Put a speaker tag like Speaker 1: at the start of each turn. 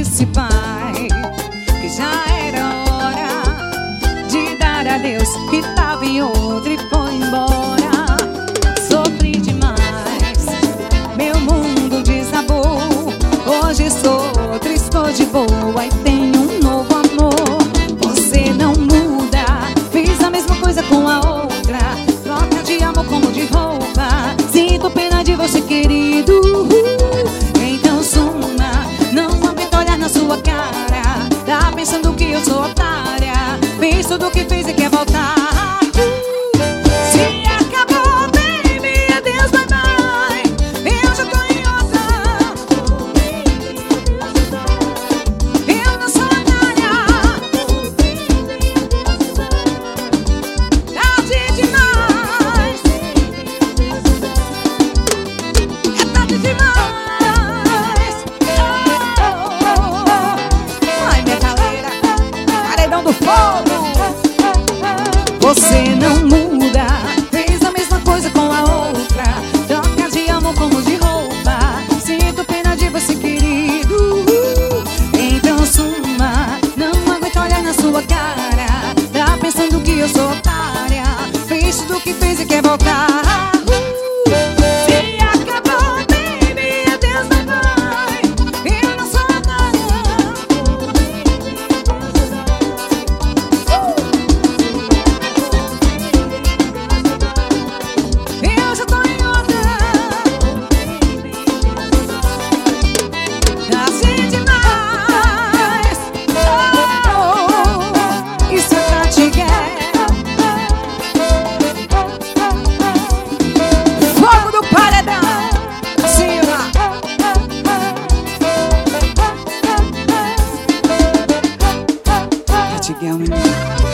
Speaker 1: disse, pai, que já era hora de dar adeus, que tava em outra e foi embora. Sofri demais, meu mundo desabou. Hoje sou triste, estou de boa e tenho um novo amor. Você não muda, fiz a mesma coisa com a outra. Troca de amor como de roupa. Sinto pena de você, querido. Então suma, não aguento olhar na sua cara. Tá pensando que eu sou otária. Fez tudo o que fez e quer voltar. Se acabou, baby, adeus, bye bye. Eu já tô em outra. Eu não sou otária. Tarde demais. É tarde demais. Ai, minha galera, paredão do fogo. Você não muda, fez a mesma coisa com a outra. Troca de amor como de roupa. Sinto pena de você, querido. Então suma, não aguento olhar na sua cara. Tá pensando que eu sou otária. Fez tudo o que fez e quer voltar. Se acabou, baby, adeus, bye bye. Eu não sou otária. Eu já tô em outra. Tarde demais. Isso é pra te quer. Fogo do paredão. Assim, ó. Pra te quer, menino.